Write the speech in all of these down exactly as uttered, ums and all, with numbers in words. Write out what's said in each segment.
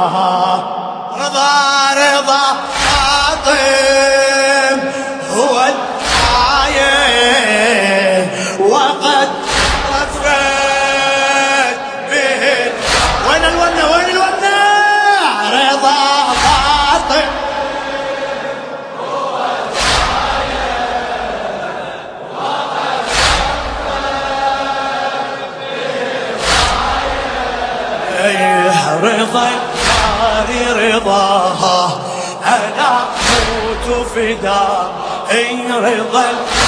رضا رضا فاطم هو الآية وقد رفرت به. وين الونة وين الونة؟ رضا فاطم هو الآية وقد رفرت به. رضا رضاها أنا موت فدا. اي رضا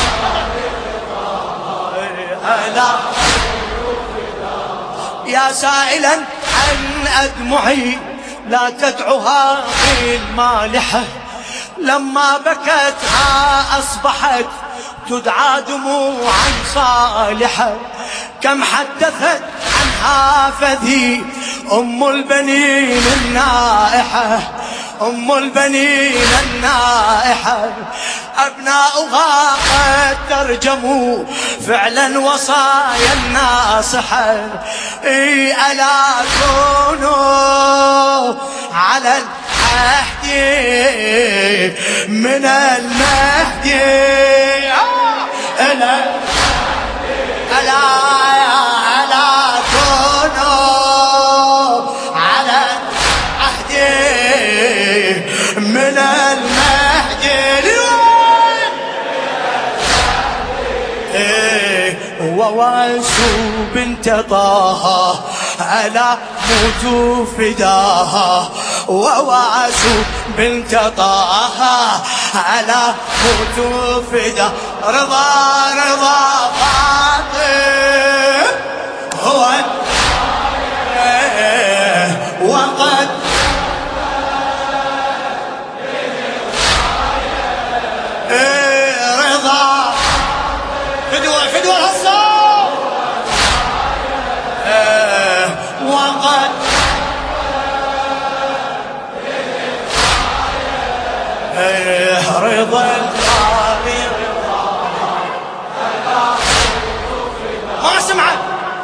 أنا موت فدا. يا سائلا عن أدمعي لا تدعها بالمالحة، لما بكتها أصبحت تدعى دموعا صالحة. كم حدثت عنها فذي أم البنين النائحة، أم البنين النائحة. أبناؤها قد ترجموا فعلا وصايا الناصحة. إي ألا كونوا على العهد من المهدي ألا ألا ألا كونوا على العهد من المهدي. وواسوا بنت طه ألا موت فداها. وواسوا بنت طه ألا موت فداها. رضا رضا فاطم هو وقد رضا فدوى فدوى الهصار وقد رضا القاري رضا ما سمعت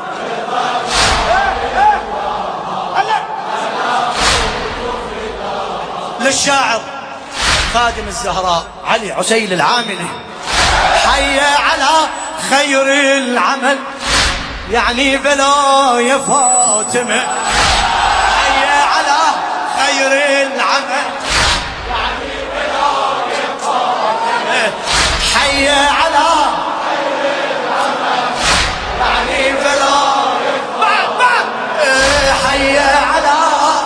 للشاعر خادم الزهراء علي عسيل العاملي. حي على خير العمل يعني بلا يا فاطمة. حي على خير العمل يعني بلا يا فاطمة. حي على خير العمل يعني بلا يا فاطمة. حي على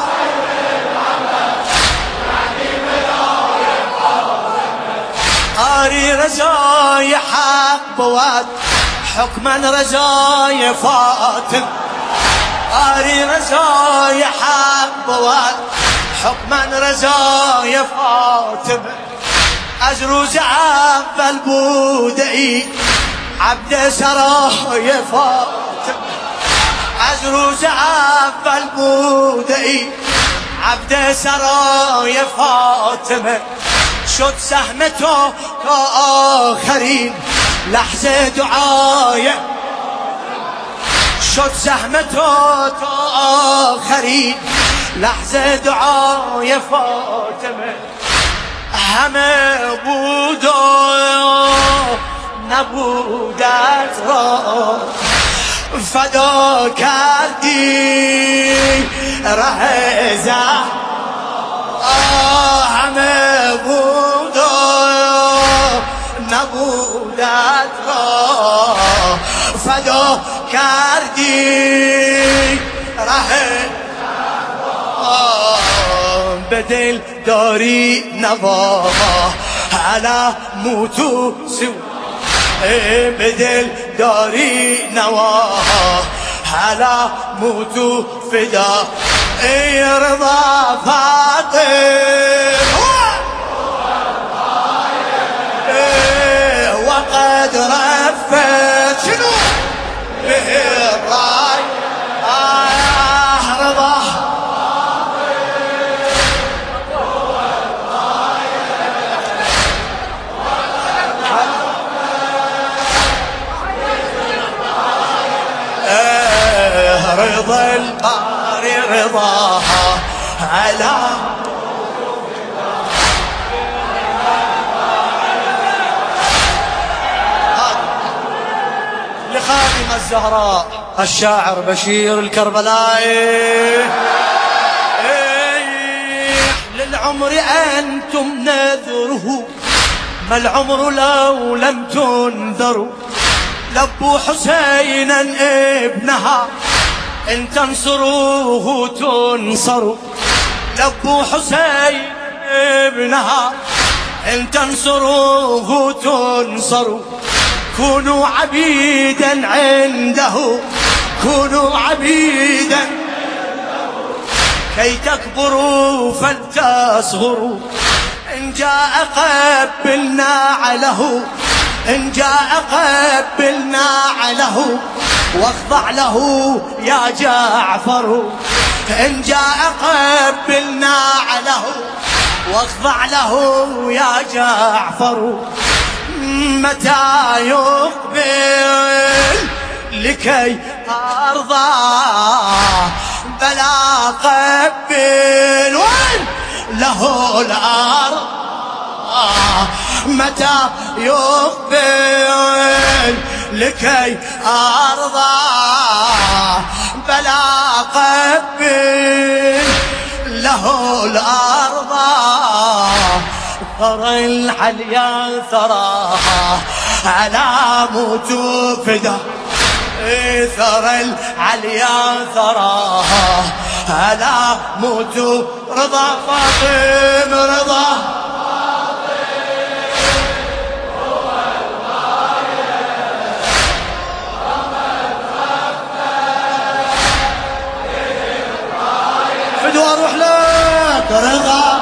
قاري رزايا حق بواد حكما رزايا فاطم. قاري رزايا حق بواد حكما رزايا فاطم. أزروز عب البودئي عبد سرايا فاطم. أزروز عب البودئي عبد سرايا فاطمة. شد سهمته كآخرين لحظة دعاية. شد سهمته كآخرين لحظة دعاية فاطمة. همه بودو نبودت را فدا کردی ره زهر. همه بود و نبودت را فدا کردی ره به دل داری نوا علا موتو سو. به دل داری نوا علا موتو فدا. ای رضا فاطم وقد رفت شنو به الراي. آه رضا رضا القاري رضاها على لخادم الزهراء الشاعر بشير الكربلائي. للعمر أنتم نذره، ما العمر لو لم تنذروا. لبوا حسينا ابنها، إن تنصروه تنصروا. لبوا حسين ابنها، إن تنصروه تنصروا. كونوا عبيدا عنده، كونوا عبيدا كي تكبروا فلتصغروا. إن جاء قبلنا عليه، إن جاء قبلنا عليه واخضع له يا جعفر. إن جاء قبلنا عليه واخضع له يا جعفر. متى يقبل لكي أرضى بلا قبل وين له الأرض. متى يقبل لكي أرضى بلا قبل له الأرض. ثرى الحليا ثراها على موت فدا. ثرى العليا ثراها على موت رضا فاطم رضا. فدوا اروح لك رضا.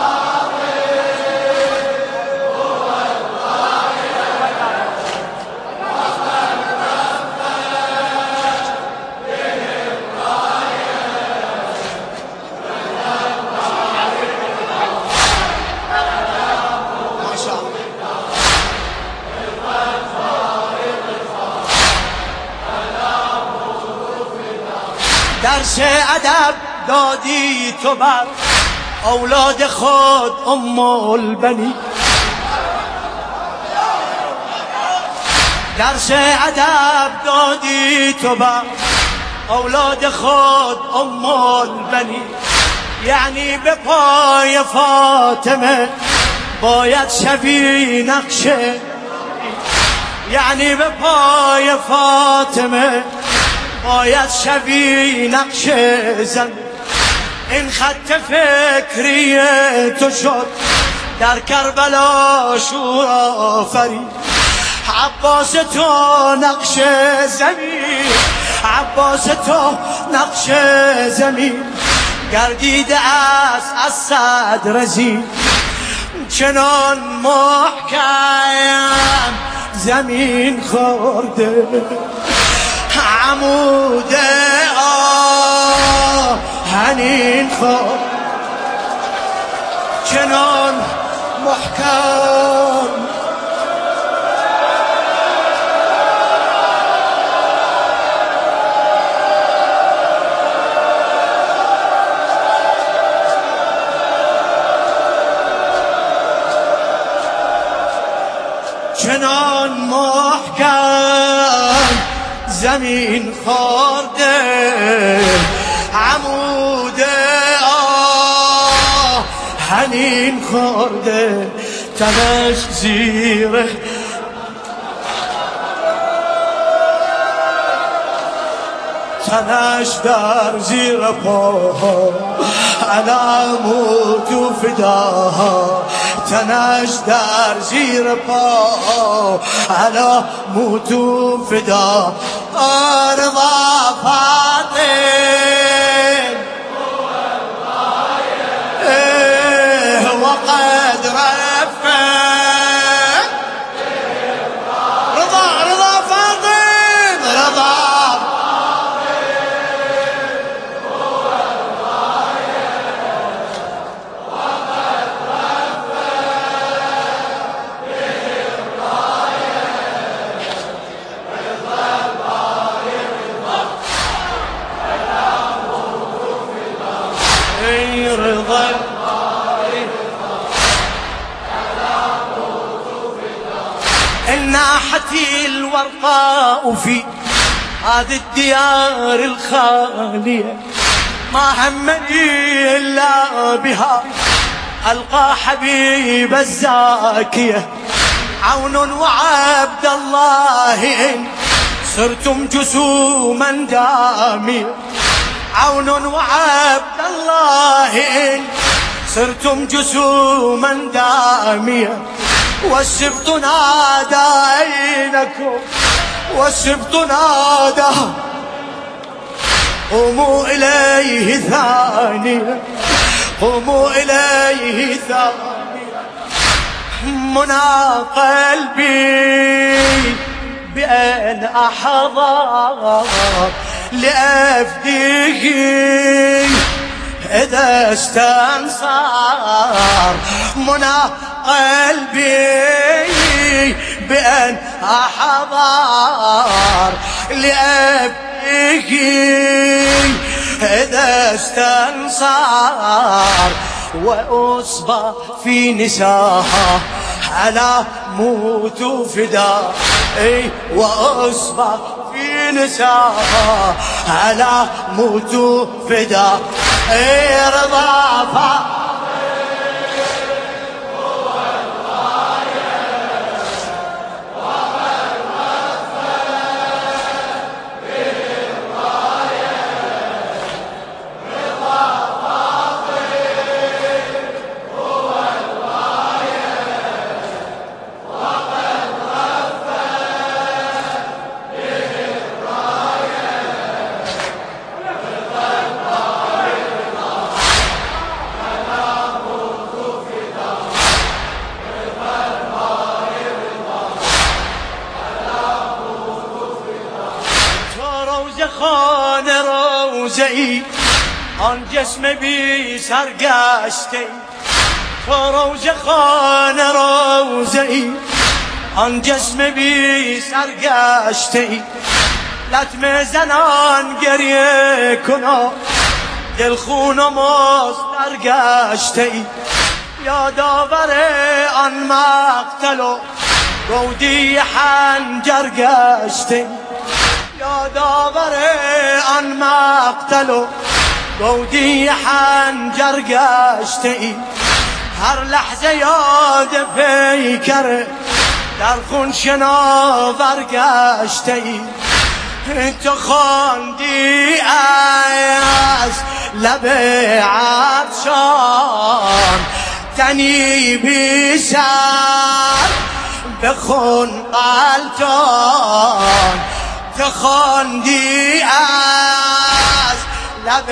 درس ادب دادی تو بر اولاد خود ام البنی. درس ادب دادی تو بر اولاد خود ام البنی. یعنی به پای فاطمه باید شوی نقشه. یعنی به پای فاطمه باید شوی نقش زن. این خط فکری تو شد در کربلا شور آفرین. عباس تو نقش زمین، عباس تو نقش زمین. گردیده است از صدر زین، چنان محکم زمین خورده. عمود آهنین خود چنان محکم. چنان محکم زمین خورده. عمود آهنین خورده. تنش زیره تنش در زیر پاها علمو تو فداها. تنش در زیر پاها علمو تو فدا. رضا فاطم وقد رفت. رضا رضا فاطم رضا رضا الناحتي الورقاء في هذه الديار الخالية ما همني إلا بها ألقى حبيب الزاكية عون وعبد الله إن صرتم جسوما دامية عون وعبد الله إن صرتم جسوما دامية والسبط نادى أينكم والسبط نادى قوموا إليه ثانية قوموا إليه ثانية منى قلبي بأن أحضر لأفديه إذا استنصار منى قلبي بأن أحضر لأبكي إذا استنصار وأصبى في نساها على موت فداء وأصبى في نساها على موت فداء رضا خان روزي آن جسم بی سرگشته روز خان روزی آن جسم بی سرگشته لطمه زنان گریه کنا دل خون و مصدر گشته یادآور آن مقتل و رودی حنجر گشته یادآور آن مقتل و گودی حنجر گشته ای هر لحظه یاد پیکر در خون شناور گشته ای تو خواندی از لب عطشان تنی بی سر بخون قلتان تو خواندی از لب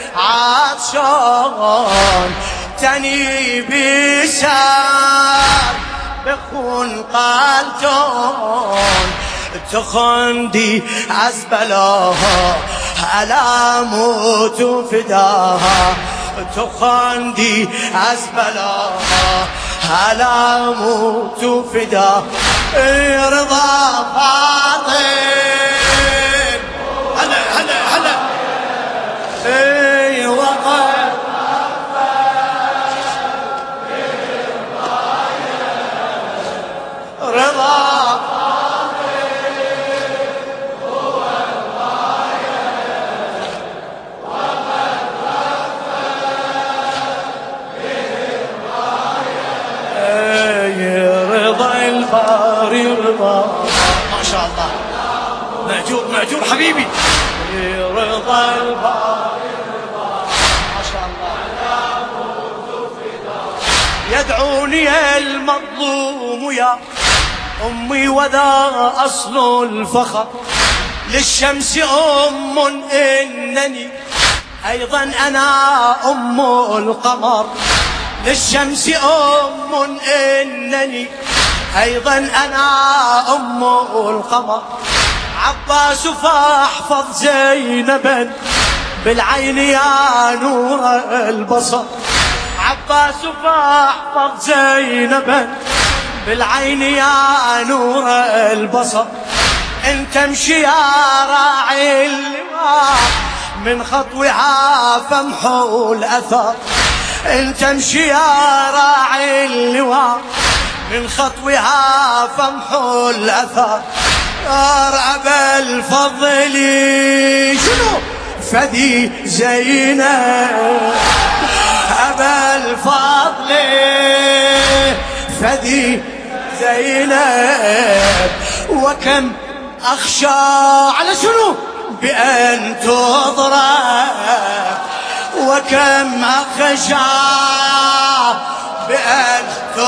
عطشان تنی بی سر بخون قلتان تو خواندی از بلاها علامت و فداها تو خواندی از بلاها علامت و فدا رضا فاطم هلا هلا هلا اي وقت رضا رضا ما شاء الله مأجور مأجور حبيبي رضا الباري ما شاء الله يدعوني المظلوم يا أمي وذا أصل الفخر للشمس أم إنني أيضا أنا أم القمر للشمس أم إنني أيضا أنا أم القمر عباس فاحفظ زينبا بالعين يا نور البصر عباس فاحفظ زينبا بالعين يا نور البصر إن تمشي يا راعي اللواء من خطوها فامحو الأثر انت امشي يا راعي اللواء من خطوها فامحو الاثر. يا ابا الفضل شنو فدي زينب، ابا الفضل فدي زينب، وكم اخشى على شنو بأن تضرب، وكم أخشى بأن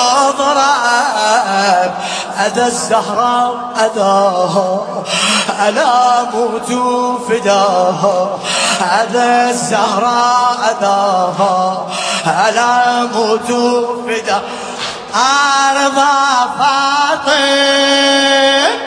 تضرب. أذى الزهراء أذاها ألا موت فداها، أذى الزهراء أذاها ألا موت فداها. أرضى فاطم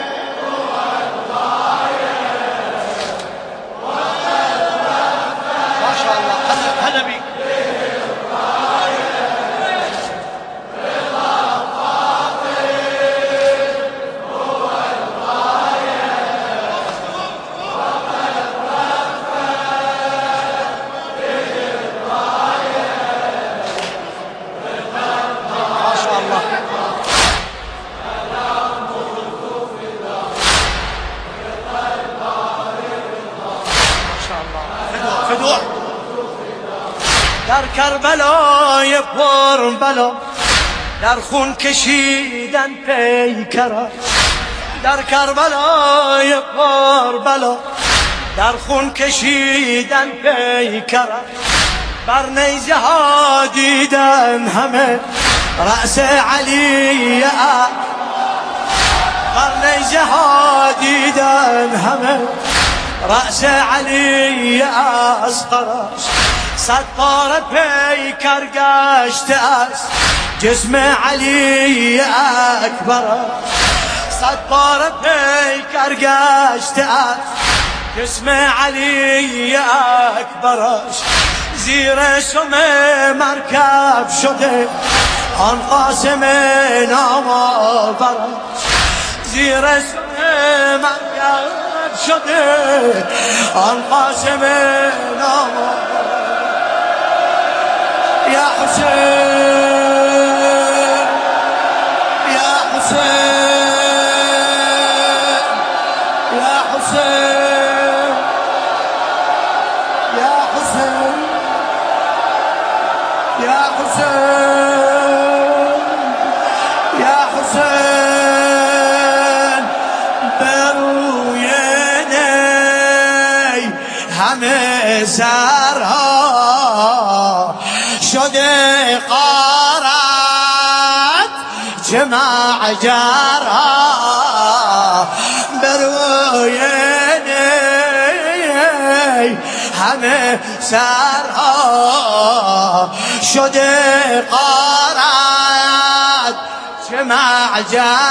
در کربلا یپر بلا، در خون کشیدن پیکرش. در کربلا یپر بلا، در خون کشیدن پیکرش. بر نیزه ها دیدن همه رأس علی اکبر، بر نیزه ها دیدن همه رأس علی اصغرش. صد بار پیکر گشته است جسم علی اکبر، صد بار پیکر گشته است جسم علی اکبرش. زیر سم مرکب شده آن قاسم نامآورش، زیر سم مرکب شده آن قاسم نامآورش. يا حسين يا حسين يا حسين يا حسين يا حسين يا حسين بروینی همه سرها شده قارت جمع جرها. بروینی همه سرها شده قارت جمع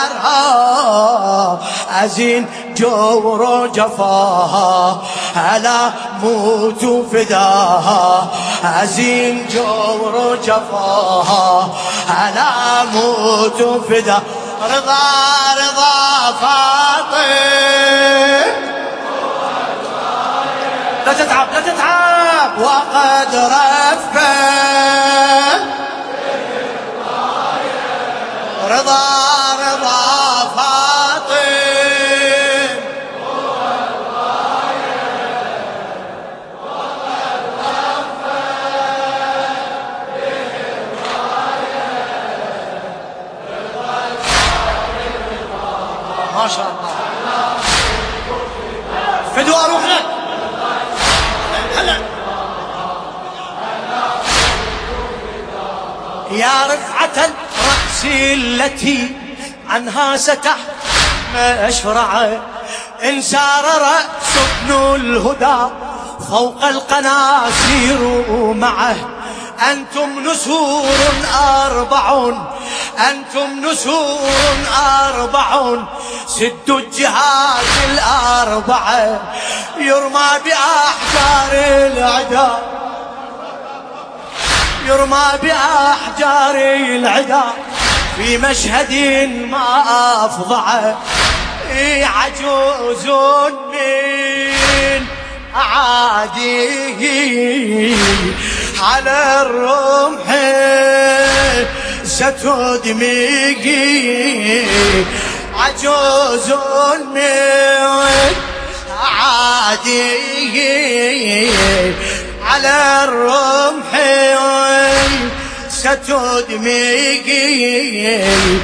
جرها. از این جور و جفاها هلا موت فداها، از این جور و جفاها هلا موت فداها. رضا رضا فاطم لا تتعب لا تتعب وقد رفت رضا رضا فاطم ما شاء الله. فدوا اروح لك هلا يا رفعة الرأس التي عنها ستحت مشرعه. إن سار رأس ابن الهدى فوق القناصير معه. أنتم نسور أربع أنتم نسور أربع سدوا الجهات الأربعة. يرمى بأحجار العدا يرمى بأحجار العدا في مشهد ما أفضعه. عجوز من أعاديه على الرمح ستدمجي عجوز من عادي على الرمح ستدمجي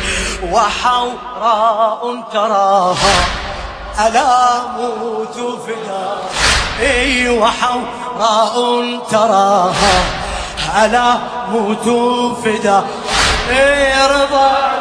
وحوراء تراها ألا موت فدا اي وحوراء تراها ألا موت فدا اي رضا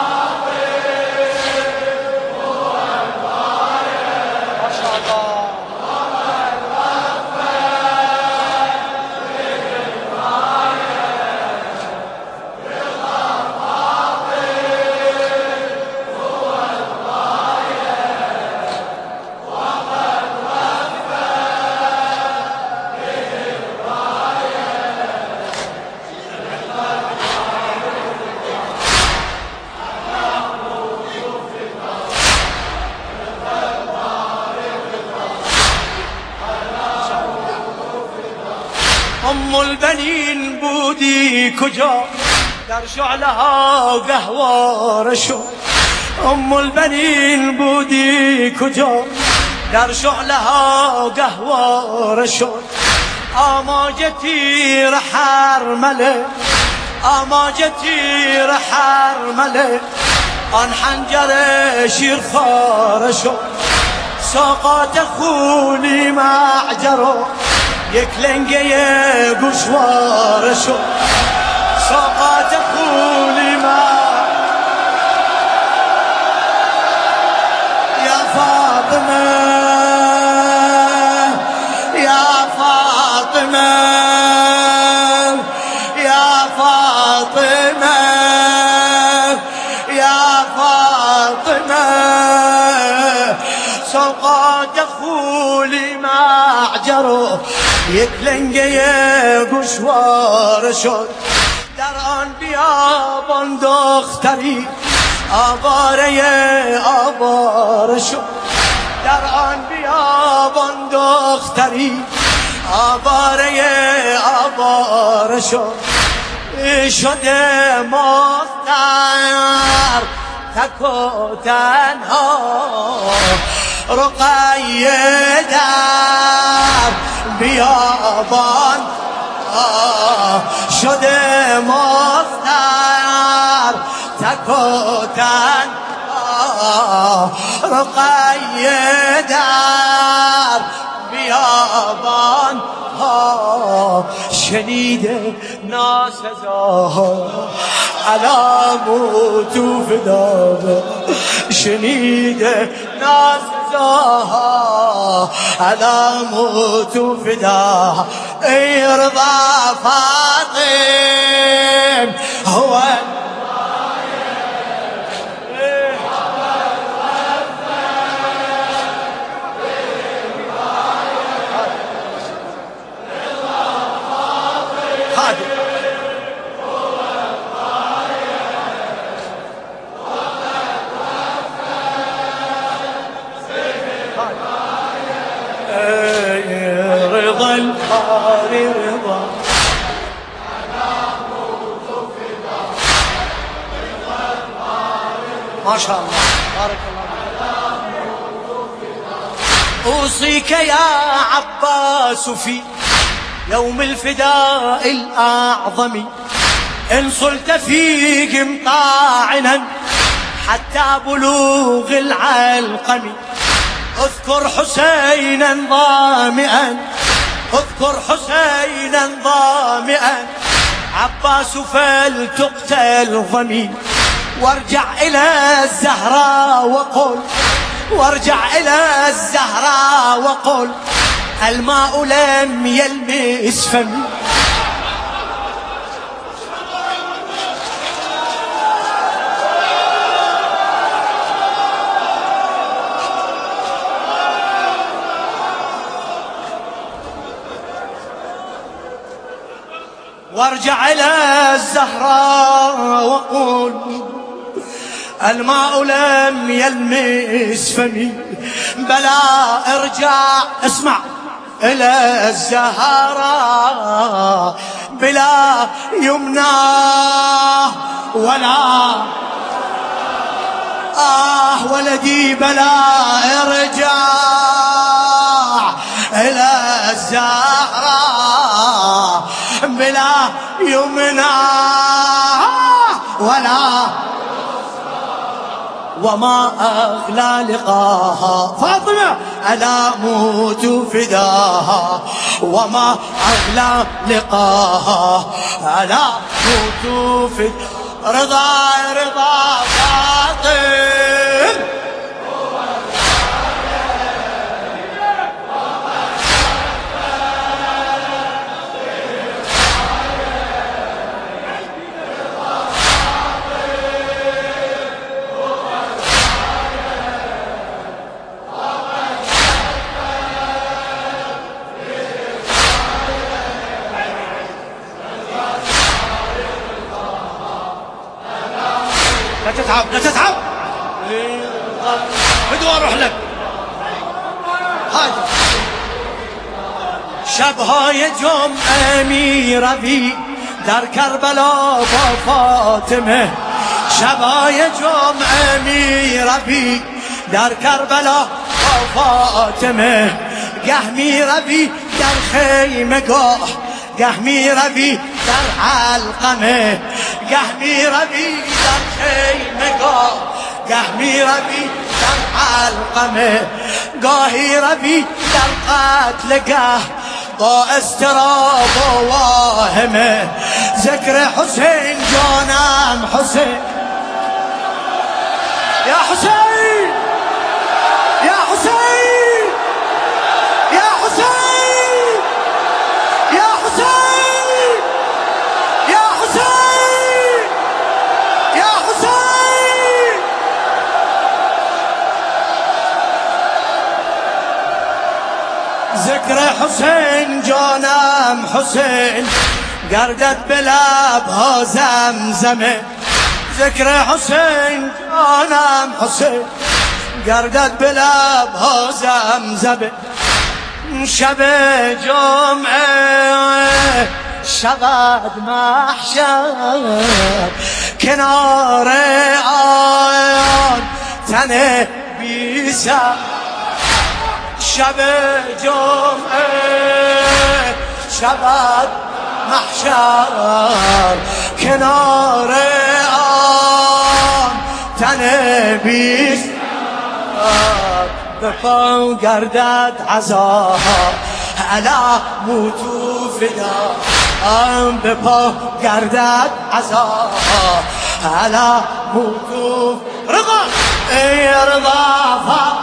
أم البنين بودي كجا درشع لها قهوة رشو أم البنين بودي كجا درشع لها قهوة رشو أماجتي رحر ملك أماجتي رحر ملك أن حنجر شير خارشو ساقات خولي معجرو يكلنجي قشوار شو ساقات خولي ما يا فاطمة يا فاطمة يا فاطمة يا فاطمة ساقات خولي معجرو يتلنجي قشوار شد در آن بیابان دختری آواره آواره شد در آن بیابان دختری آواره آواره شد شده مختار تک و تنها رقیه در بیابان شده مفتر تک و تنها رقیه در بیابان شنیده ناسزاها على موت فدا شنیده ناسزاها على موت فدا ای رضا فاطم هو رضا القاري رضا ما شاء الله بارك الله. أوصيك يا عباس في يوم الفداء الأعظم إن صلت فيهم طاعنا حتى بلوغ العلقم اذكر حسينا ظامئا اذكر حسينا ظامئا عباس فلتقتل ضمي وارجع إلى الزهراء وقل وارجع إلى الزهراء وقل الماء لم يلمس فمي وارجع إلى الزهراء وقل الماء لم يلمس فمي بلا ارجع اسمع إلى الزهراء بلا يمنى ولا آه ولدي بلا ارجع إلى الزهراء بلا يمنى ولا وما أغلى لقاها فاطمة ألا موت فداها وما أغلى لقاها ألا موت فداها رضا رضا فاطم لا تتعب لا تتعب بدو اروح لك هذا شبها يجم اميره بي در کربلا با فاطمه شبها يجم اميره بي در کربلا با فاطمه گه می روی در خیمه گاه گه می روی در علقمه گه می روی در خیمه گاه گه می روی در علقمه گاهی روی در قتل گه با استراب و واهمه ذکر حسین جانم حسین یا حسین یا حسین یا حسین یا حسین یا حسین یا حسین ذکر حسین جانم حسین گردد به لبها زمزمه ذکر حسین جانم حسین گردد به لبها زمزمه شب جمعه شود محشر کنار آن تن بی سر شب جمعه شود محشر کنار آن تن بی سر به پا گردد عزاها الا موتو فدا به پا گردد عزاها الا موتو رضا ای رضا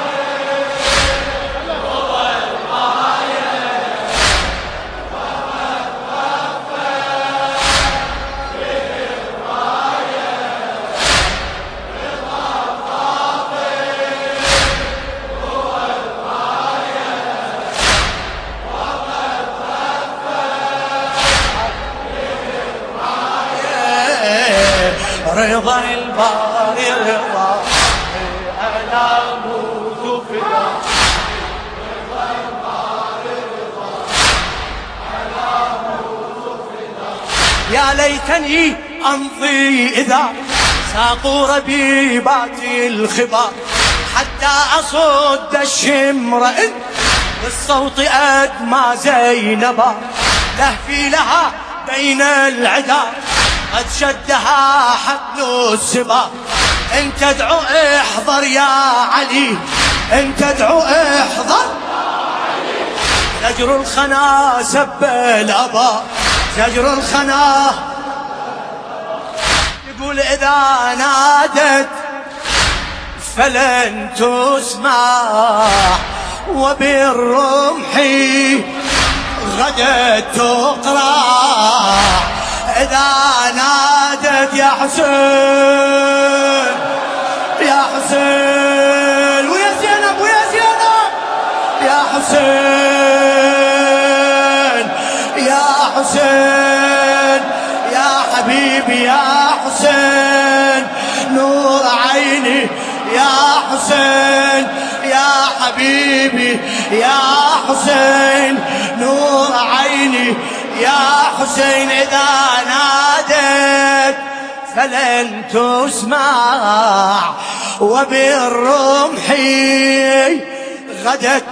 رضا الباري رضا أنا موت فدا رضا الباري رضا أنا موت فدا يا ليتني أمضي إذا ساقوا ربيبات الخبار حتى أصد الشمر بالصوت أدمى زينبا لهفي لها بين العدا قد شدها حبل السبا ان تدعو احضر يا علي ان تدعو احضر زجر الخنا سب الابا زجر الخنا يقول اذا نادت فلن تسمع وبالرمح غدت تقرع إذا نادت يا حسين يا حسين ويا زينب ويا زينب يا حسين يا حسين يا حبيبي يا حسين نور عيني يا حسين يا حبيبي يا حسين نور عيني يا حسين إذا ناديت فلن تسمع، وبالرمح غدت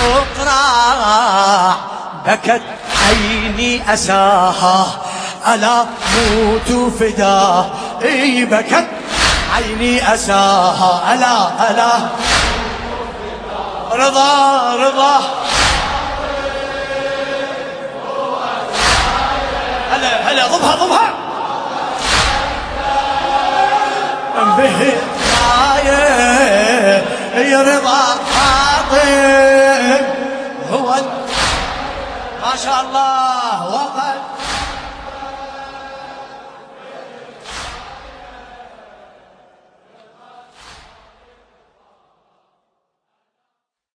تقرع، بكت عيني أساها ألا موت فداه، اي بكت عيني أساها ألا ألا رضا رضا. هلا هلا ضبها ضبها به يا رضا فاطم هو ما شاء الله وقد